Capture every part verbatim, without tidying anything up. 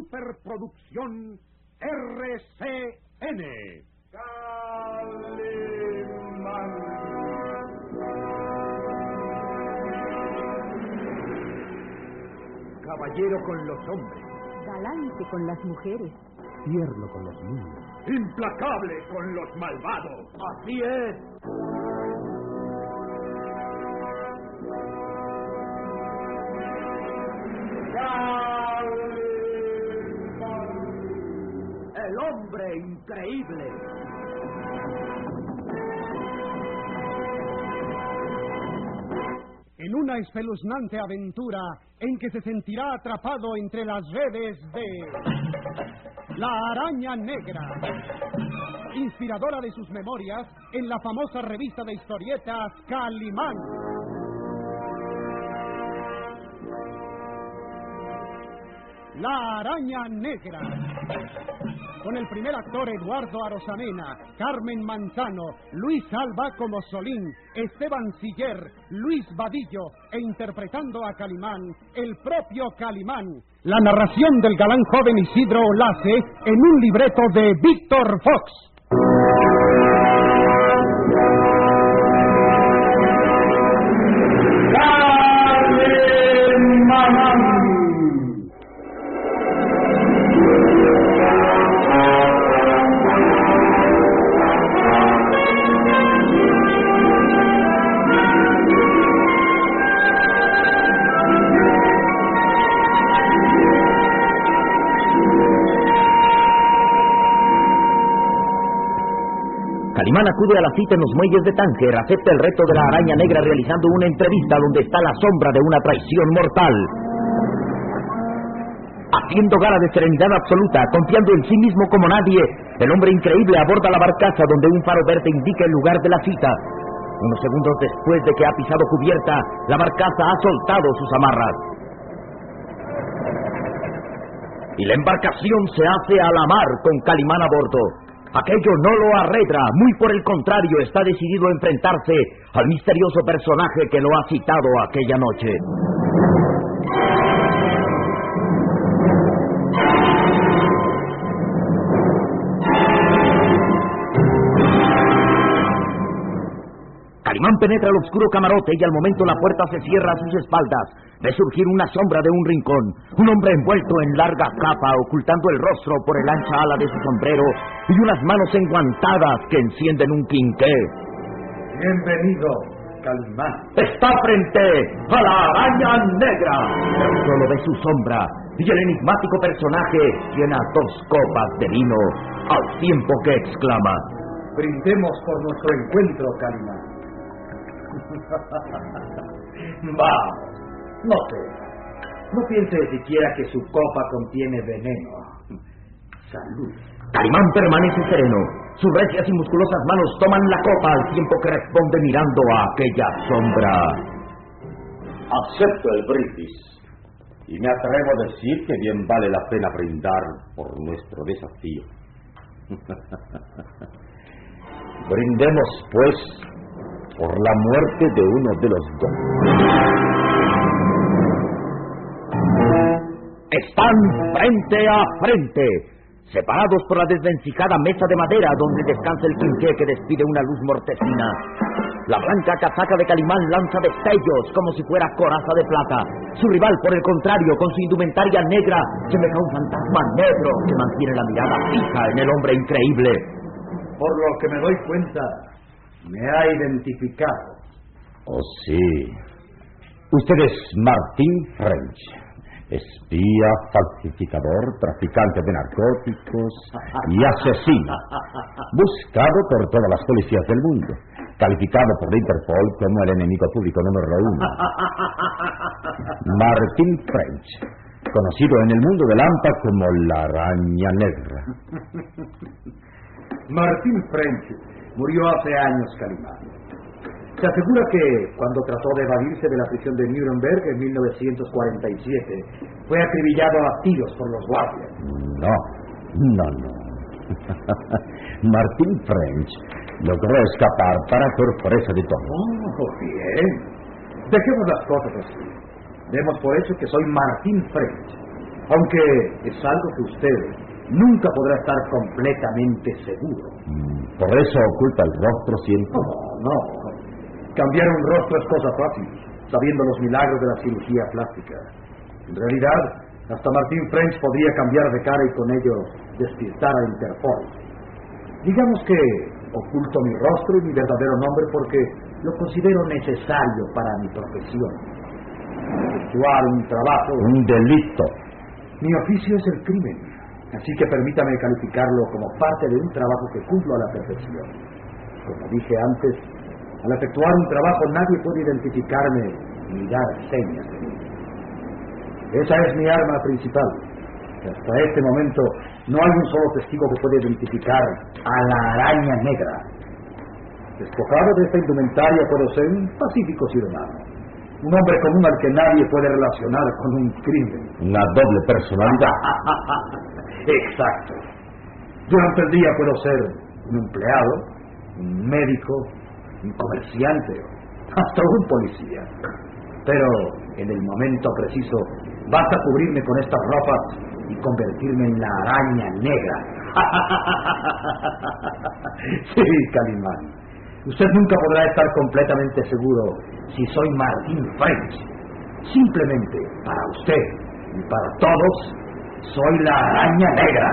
Superproducción R C N. Calimán. Caballero con los hombres. Galante con las mujeres. Tierno con los niños. Implacable con los malvados. Así es. El hombre increíble. En una espeluznante aventura en que se sentirá atrapado entre las redes de la Araña Negra, inspiradora de sus memorias en la famosa revista de historietas Calimán. La Araña Negra, con el primer actor Eduardo Arosamena, Carmen Manzano, Luis Alba como Solín, Esteban Siller, Luis Vadillo, e interpretando a Calimán, el propio Calimán. La narración del galán joven Isidro Olace en un libreto de Víctor Fox. ¡Calimán! Calimán acude a la cita en los muelles de Tánger, acepta el reto de la Araña Negra realizando una entrevista donde está la sombra de una traición mortal. Haciendo gala de serenidad absoluta, confiando en sí mismo como nadie, el hombre increíble aborda la barcaza donde un faro verde indica el lugar de la cita. Unos segundos después de que ha pisado cubierta, la barcaza ha soltado sus amarras. Y la embarcación se hace a la mar con Calimán a bordo. Aquello no lo arredra, muy por el contrario, está decidido a enfrentarse al misterioso personaje que lo ha citado aquella noche. Calimán penetra al oscuro camarote y al momento la puerta se cierra a sus espaldas. Ve surgir una sombra de un rincón, un hombre envuelto en larga capa, ocultando el rostro por el ancha ala de su sombrero y unas manos enguantadas que encienden un quinqué. Bienvenido, Calimán. Está frente a la Araña Negra, pero solo ve su sombra y el enigmático personaje llena dos copas de vino al tiempo que exclama: brindemos por nuestro encuentro, Calimán. Vamos, no te... No piense siquiera que su copa contiene veneno. Salud. Calimán permanece sereno. Sus recias y musculosas manos toman la copa al tiempo que responde mirando a aquella sombra. Acepto el brindis. Y me atrevo a decir que bien vale la pena brindar por nuestro desafío. Brindemos, pues, por la muerte de uno de los dos. Están frente a frente, separados por la desvencijada mesa de madera donde descansa el quinqué que despide una luz mortecina. La blanca casaca de Calimán lanza destellos como si fuera coraza de plata. Su rival, por el contrario, con su indumentaria negra, semeja un fantasma negro que mantiene la mirada fija en el hombre increíble. Por lo que me doy cuenta, me ha identificado. Oh, sí. Usted es Martín French, espía, falsificador, traficante de narcóticos y asesino, buscado por todas las policías del mundo, calificado por la Interpol como el enemigo público número uno. Martín French, conocido en el mundo del hampa como la Araña Negra. Martín French murió hace años, Calimán. Se asegura que, cuando trató de evadirse de la prisión de Nuremberg en mil novecientos cuarenta y siete, fue acribillado a tiros por los guardias. No, no, no. Martín French logró escapar para sorpresa de todos. Oh, bien. Dejemos las cosas así. Demos por hecho que soy Martín French. Aunque es algo que usted nunca podrá estar completamente seguro. Mm, ¿Por eso oculta el rostro siempre? No, no. Cambiar un rostro es cosa fácil, sabiendo los milagros de la cirugía plástica. En realidad, hasta Martín French podría cambiar de cara y con ello despistar a Interpol. Digamos que oculto mi rostro y mi verdadero nombre porque lo considero necesario para mi profesión. Efectuar un trabajo... Un delito. Mi oficio es el crimen, así que permítame calificarlo como parte de un trabajo que cumplo a la perfección. Como dije antes, al efectuar un trabajo nadie puede identificarme ni dar señas de mí. Esa es mi arma principal. Hasta este momento no hay un solo testigo que pueda identificar a la araña negra. Despojado de esta indumentaria puedo ser un pacífico ciudadano, un hombre común al que nadie puede relacionar con un crimen. Una doble personalidad. Exacto. Durante el día puedo ser un empleado, un médico, un comerciante, hasta un policía. Pero en el momento preciso basta cubrirme con estas ropas y convertirme en la araña negra. Sí, Calimán. Usted nunca podrá estar completamente seguro si soy Martín French. Simplemente para usted y para todos, soy la araña negra.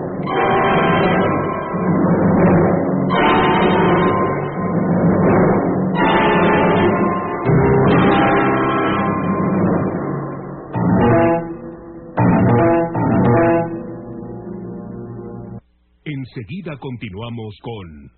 Enseguida continuamos con...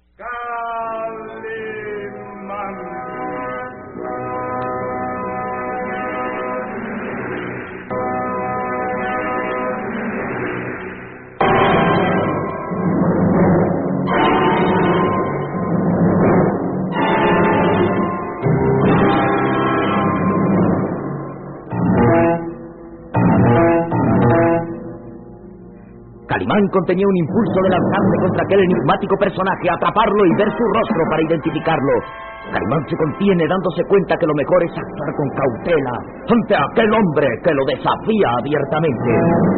Calimán contenía un impulso de lanzarse contra aquel enigmático personaje, atraparlo y ver su rostro para identificarlo. Calimán se contiene dándose cuenta que lo mejor es actuar con cautela ante aquel hombre que lo desafía abiertamente.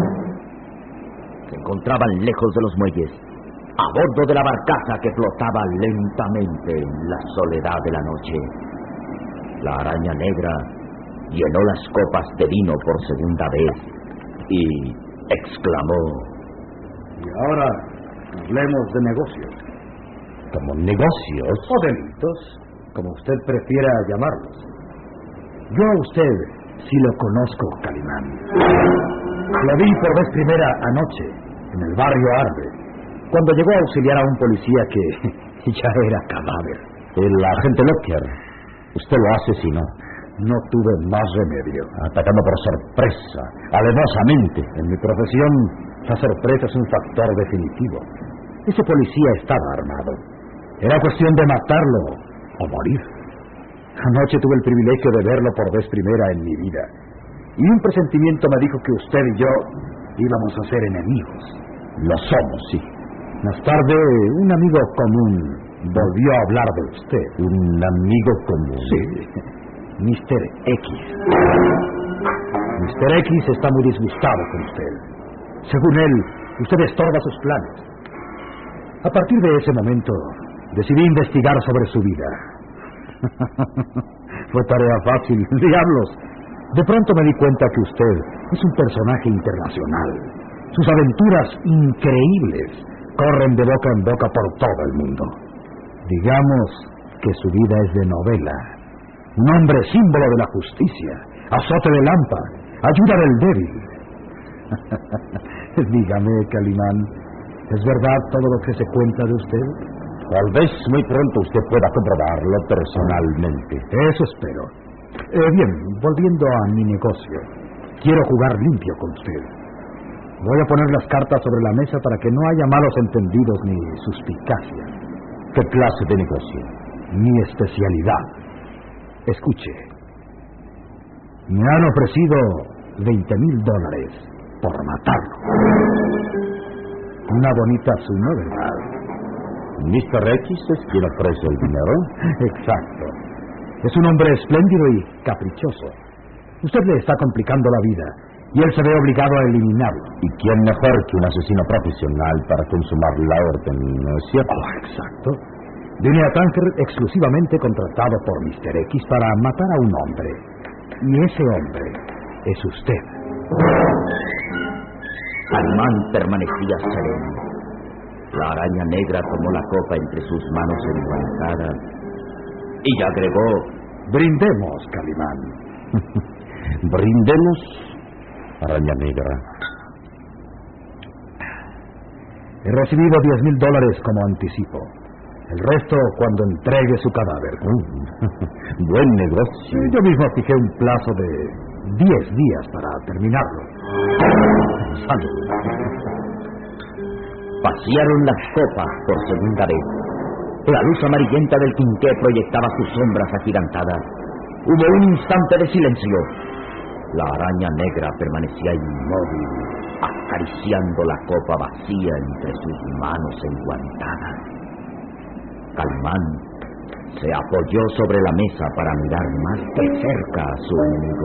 Se encontraban lejos de los muelles, a bordo de la barcaza que flotaba lentamente en la soledad de la noche. La araña negra llenó las copas de vino por segunda vez y exclamó: Y ahora hablemos de negocios. ¿Como negocios? O delitos, como usted prefiera llamarlos. Yo a usted sí lo conozco, Calimán. Lo vi por vez primera anoche, en el barrio Arde, cuando llegó a auxiliar a un policía que ya era cadáver. El agente Lockyer. Usted lo asesinó. No tuve más remedio. Atacando por sorpresa, alevosamente. En mi profesión, la sorpresa es un factor definitivo. Ese policía estaba armado. Era cuestión de matarlo o morir. Anoche tuve el privilegio de verlo por vez primera en mi vida. Y un presentimiento me dijo que usted y yo íbamos a ser enemigos. Lo somos, sí. Más tarde, un amigo común volvió a hablar de usted. ¿Un amigo común? Sí, mister X. mister X está muy disgustado con usted. Según él, usted estorba sus planes. A partir de ese momento, decidí investigar sobre su vida. Fue tarea fácil, diablos. De pronto me di cuenta que usted es un personaje internacional. Sus aventuras increíbles corren de boca en boca por todo el mundo. Digamos que su vida es de novela. Un hombre símbolo de la justicia, azote de lampa, ayuda del débil. Dígame, Calimán, ¿es verdad todo lo que se cuenta de usted? Tal vez muy pronto usted pueda comprobarlo personalmente. Eso espero. Eh, bien, volviendo a mi negocio, quiero jugar limpio con usted. Voy a poner las cartas sobre la mesa para que no haya malos entendidos ni suspicacias. ¿Qué clase de negocio? Mi especialidad. Escuche. Me han ofrecido veinte mil dólares por matarlo. Una bonita suma, ¿verdad? ¿mister X es quien ofrece el dinero? Exacto. Es un hombre espléndido y caprichoso. Usted le está complicando la vida y él se ve obligado a eliminarlo. ¿Y quién mejor que un asesino profesional para consumar la orden, no es cierto? Oh, exacto. Vine a Tánger exclusivamente contratado por mister X para matar a un hombre. Y ese hombre es usted. Calimán permanecía sereno. La araña negra tomó la copa entre sus manos enguantadas y agregó: brindemos, Calimán. Brindemos, araña negra. He recibido diez mil dólares como anticipo. El resto cuando entregue su cadáver. Mm, buen negocio. Yo mismo fijé un plazo de diez días para terminarlo. Salud. Vaciaron las copas por segunda vez. La luz amarillenta del quinqué proyectaba sus sombras agigantadas. Hubo un instante de silencio. La araña negra permanecía inmóvil, acariciando la copa vacía entre sus manos enguantadas. Calimán se apoyó sobre la mesa para mirar más de cerca a su enemigo.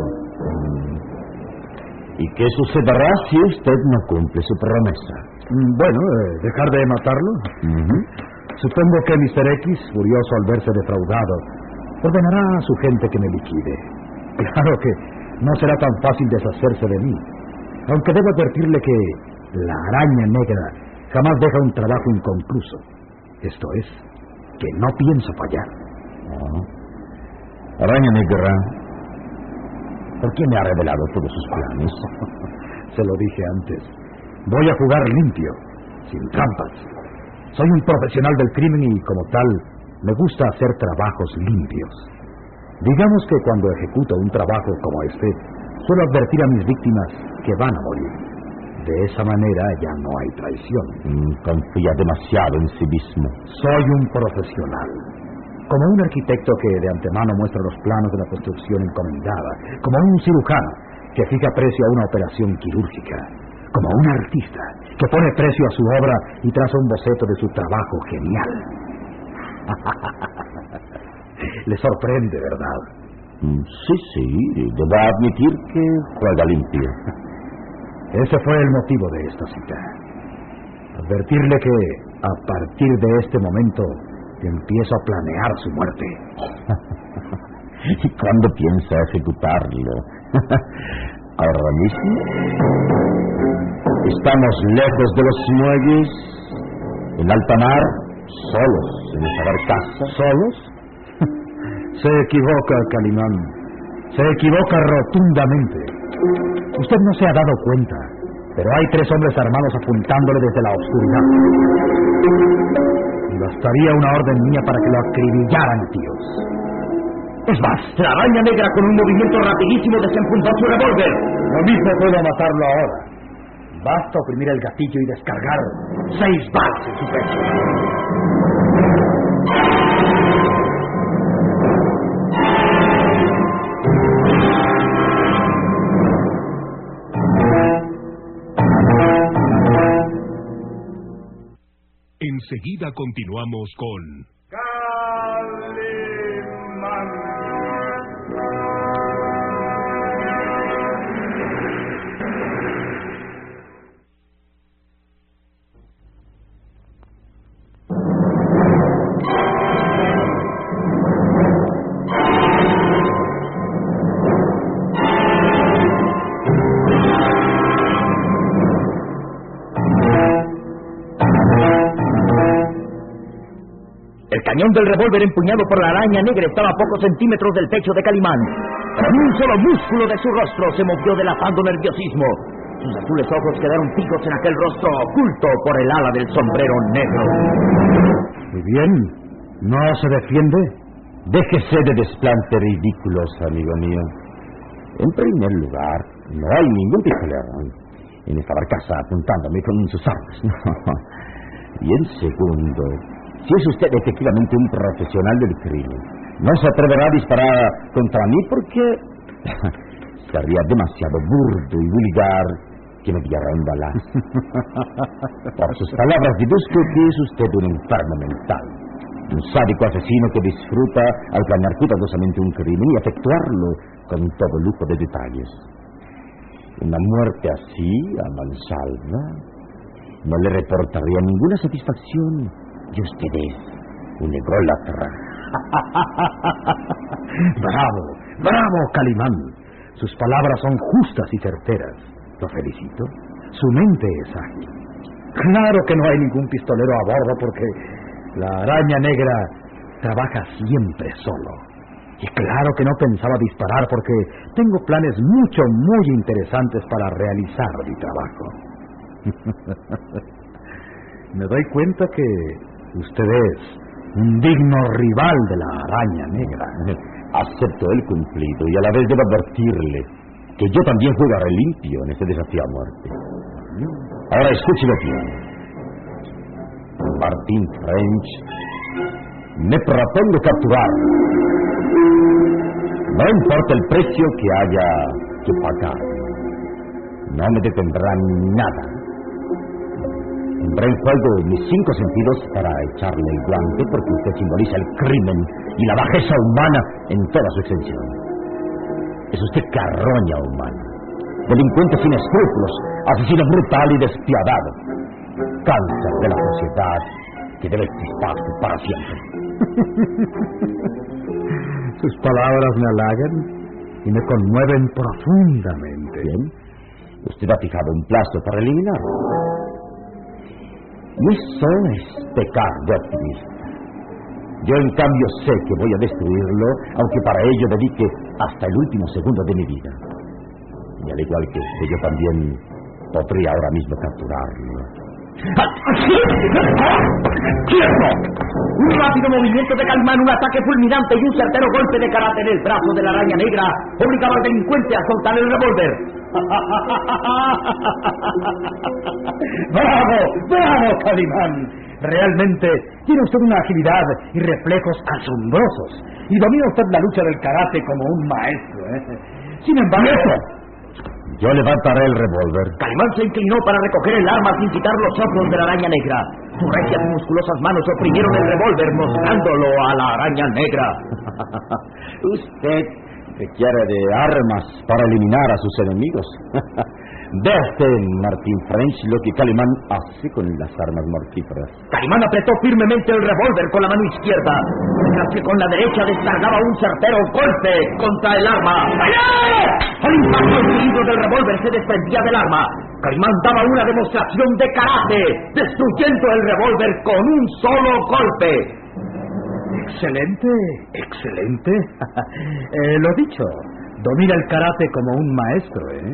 ¿Y qué sucederá si usted no cumple su promesa? Bueno, eh, dejar de matarlo. Uh-huh. Supongo que mister X, furioso al verse defraudado, ordenará a su gente que me liquide. Claro que no será tan fácil deshacerse de mí, aunque debo advertirle que la araña negra jamás deja un trabajo inconcluso. Esto es, que no pienso fallar. Oh. Araña negra, ¿por qué me ha revelado todos sus planes? Se lo dije antes. Voy a jugar limpio, sin trampas. Soy un profesional del crimen y, como tal, me gusta hacer trabajos limpios. Digamos que cuando ejecuto un trabajo como este, suelo advertir a mis víctimas que van a morir. De esa manera ya no hay traición. Mm, confía demasiado en sí mismo. Soy un profesional. Como un arquitecto que de antemano muestra los planos de la construcción encomendada. Como un cirujano que fija precio a una operación quirúrgica. Como un artista que pone precio a su obra y traza un boceto de su trabajo genial. Le sorprende, ¿verdad? Mm, sí, sí, debo admitir que juega limpio. Ese fue el motivo de esta cita. Advertirle que a partir de este momento empiezo a planear su muerte. ¿Y cuándo piensa ejecutarlo? ¿Ahora mismo? Estamos lejos de los muelles, en alta mar, solos en esa barcaza. ¿Solos? Se equivoca, Calimán. Se equivoca rotundamente. Usted no se ha dado cuenta, pero hay tres hombres armados apuntándole desde la oscuridad. Y bastaría una orden mía para que lo acribillaran, tíos. Es más, la araña negra con un movimiento rapidísimo desenfundó su revólver. Lo mismo puedo matarlo ahora. Basta oprimir el gatillo y descargar seis balas en su pecho. Enseguida continuamos con Calimán. El cañón del revólver empuñado por la araña negra estaba a pocos centímetros del pecho de Calimán. Pero ni un solo músculo de su rostro se movió delatando nerviosismo. Sus azules ojos quedaron fijos en aquel rostro oculto por el ala del sombrero negro. Muy bien. ¿No se defiende? Déjese de desplantes ridículos, amigo mío. En primer lugar, no hay ningún pistolero en esta barcaza apuntándome con sus armas. Y en segundo, si es usted efectivamente un profesional del crimen, no se atreverá a disparar contra mí porque sería demasiado burdo y vulgar que me diera un balazo. Por sus palabras deduzco que es usted un enfermo mental, un sádico asesino que disfruta al planear cuidadosamente un crimen y efectuarlo con todo lujo de detalles. Una muerte así, a mansalva, no le reportaría ninguna satisfacción. Y usted es un ególatra. Bravo, bravo, Calimán. Sus palabras son justas y certeras. Lo felicito. Su mente es ágil. Claro que no hay ningún pistolero a bordo porque la araña negra trabaja siempre solo. Y claro que no pensaba disparar porque tengo planes mucho, muy interesantes para realizar mi trabajo. Me doy cuenta que usted es un digno rival de la araña negra. Acepto el cumplido y a la vez debo advertirle que yo también jugaré limpio en este desafío a muerte. Ahora escúchelo bien. Martin French, me propongo capturar. No importa el precio que haya que pagar. No me detendrá nada. Pondré en juego mis cinco sentidos para echarle el guante porque usted simboliza el crimen y la bajeza humana en toda su extensión. Es usted carroña humana, delincuente sin escrúpulos, asesino brutal y despiadado, cáncer de la sociedad que debe extirparse para siempre. Sus palabras me halagan y me conmueven profundamente. Bien, usted ha fijado un plazo para eliminarlo. Y eso es pecar de optimista. Yo, en cambio, sé que voy a destruirlo, aunque para ello dedique hasta el último segundo de mi vida. Y al igual que usted, yo también podría ahora mismo capturarlo. ¡Quieto! Un rápido movimiento de Calimán, un ataque fulminante y un certero golpe de karate en el brazo de la araña negra obligaba al delincuente a soltar el revólver. ¡Bravo! ¡Bravo, Calimán! Realmente tiene usted una agilidad y reflejos asombrosos. Y domina usted la lucha del karate como un maestro, ¿eh? Sin embargo... Yo levantaré el revólver. Calimán se inclinó para recoger el arma sin quitar los ojos de la araña negra. Sus recias y musculosas manos oprimieron el revólver, mostrándolo a la araña negra. Usted requiere de armas para eliminar a sus enemigos. Vea usted, Martin French, lo que Calimán hace con las armas mortíferas. Calimán apretó firmemente el revólver con la mano izquierda, mientras que con la derecha descargaba un certero golpe contra el arma. Al impacto el cilindro del revólver se desprendía del arma. Calimán daba una demostración de karate, destruyendo el revólver con un solo golpe. Excelente, excelente. eh, lo dicho, domina el karate como un maestro, ¿eh?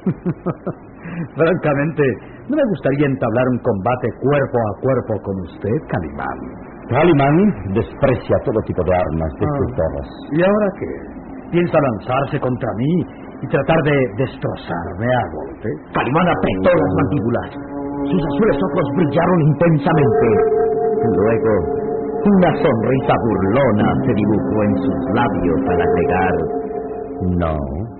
Francamente, no me gustaría entablar un combate cuerpo a cuerpo con usted, Calimán. Calimán desprecia todo tipo de armas destructoras. Ah, ¿y ahora qué? ¿Piensa lanzarse contra mí y tratar de destrozarme a golpe? Calimán apretó las mandíbulas. Sus azules ojos brillaron intensamente. Luego, una sonrisa burlona se dibujó en sus labios al agregar: no.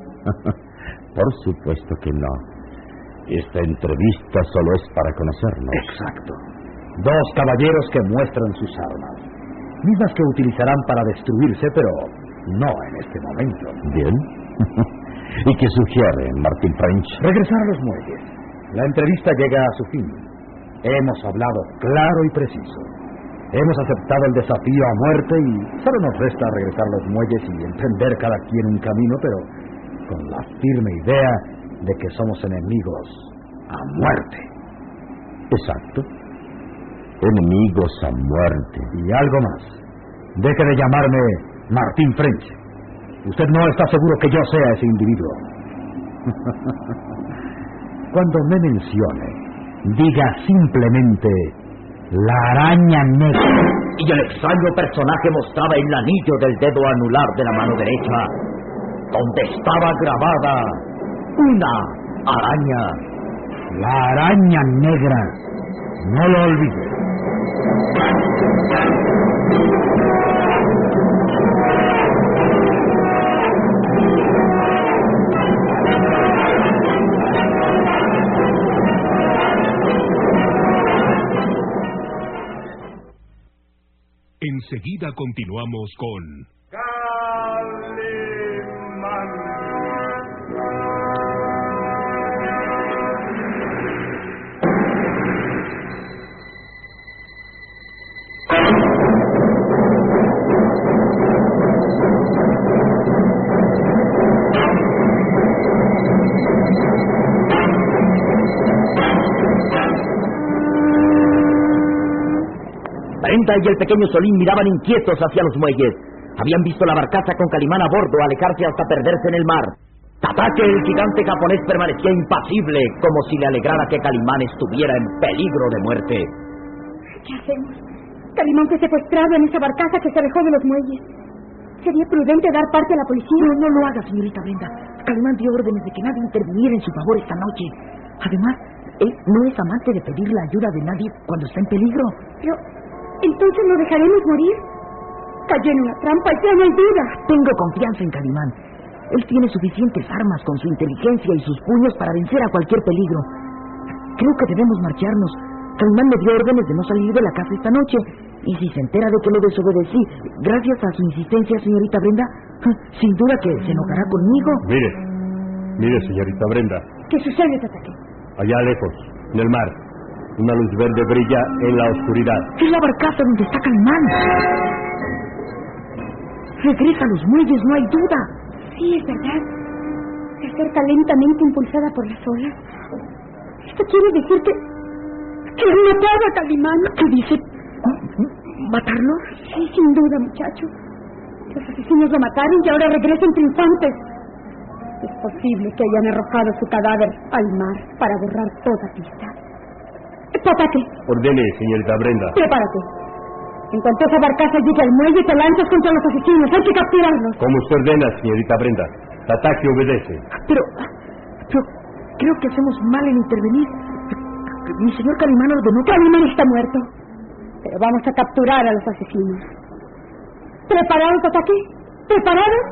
Por supuesto que no. Esta entrevista solo es para conocernos. Exacto. Dos caballeros que muestran sus armas, mismas que utilizarán para destruirse, pero no en este momento. Bien. ¿Y qué sugiere, Martin French? Regresar a los muelles. La entrevista llega a su fin. Hemos hablado claro y preciso. Hemos aceptado el desafío a muerte y solo nos resta regresar a los muelles y emprender cada quien un camino, pero con la firme idea de que somos enemigos a muerte. Exacto. Enemigos a muerte. Y algo más. Deje de llamarme Martin French. Usted no está seguro que yo sea ese individuo. Cuando me mencione, diga simplemente la araña negra. Y el extraño personaje mostraba el anillo del dedo anular de la mano derecha, donde estaba grabada una araña. La araña negra. No lo olvide. Enseguida continuamos con... Calimán. Brenda y el pequeño Solín miraban inquietos hacia los muelles. Habían visto la barcaza con Calimán a bordo alejarse hasta perderse en el mar. Tataque, el gigante japonés, permanecía impasible, como si le alegrara que Calimán estuviera en peligro de muerte. ¿Qué hacemos? Calimán fue secuestrado en esa barcaza que se alejó de los muelles. ¿Sería prudente dar parte a la policía? No, no lo haga, señorita Brenda. Calimán dio órdenes de que nadie interviniera en su favor esta noche. Además, él no es amante de pedir la ayuda de nadie cuando está en peligro. Pero, ¿entonces lo dejaremos morir? Cayó en una trampa y ya no hay duda. Tengo confianza en Calimán. Él tiene suficientes armas con su inteligencia y sus puños para vencer a cualquier peligro. Creo que debemos marcharnos. Calimán me dio órdenes de no salir de la casa esta noche. Y si se entera de que lo desobedecí, gracias a su insistencia, señorita Brenda, sin duda que se enojará conmigo. Mire, mire, señorita Brenda. ¿Qué sucede, Tataque? Allá lejos, en el mar, una luz verde brilla en la oscuridad. Es la barcaza donde está Calimán. Regresa a los muelles, no hay duda. Sí, es verdad. Se acerca lentamente impulsada por las olas. Esto quiere decir que... que han matado a Calimán. ¿Qué dice? ¿Matarlo? Sí, sin duda, muchacho. Los asesinos lo mataron y ahora regresan triunfantes. Es posible que hayan arrojado su cadáver al mar para borrar toda pista. Tataque. Ordene, señorita Brenda. Prepárate. En cuanto esa barcaza llegue al muelle, te lanzas contra los asesinos. Hay que capturarlos. Como usted ordena, señorita Brenda. Tataque obedece. Pero, pero creo que hacemos mal en intervenir. Mi señor Calimán ordenó que... Calimán está muerto. Pero vamos a capturar a los asesinos. ¿Preparados, Tataque? ¿Preparados?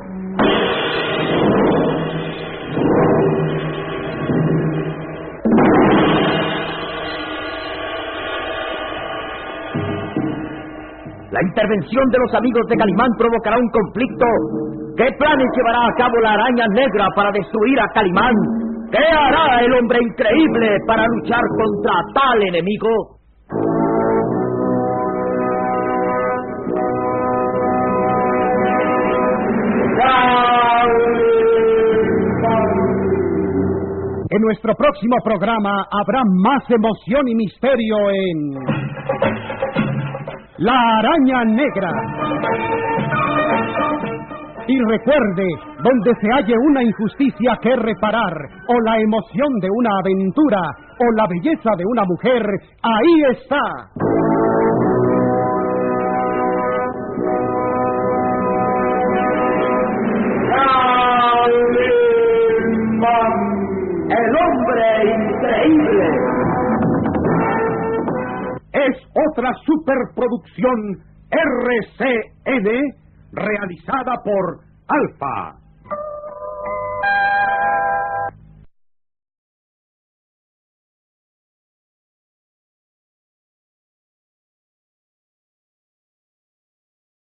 La intervención de los amigos de Calimán provocará un conflicto. ¿Qué planes llevará a cabo la araña negra para destruir a Calimán? ¿Qué hará el hombre increíble para luchar contra tal enemigo? En nuestro próximo programa habrá más emoción y misterio en... La araña negra. Y recuerde, donde se halle una injusticia que reparar, o la emoción de una aventura, o la belleza de una mujer, ahí está. El hombre increíble. Es otra superproducción R C N realizada por Alfa.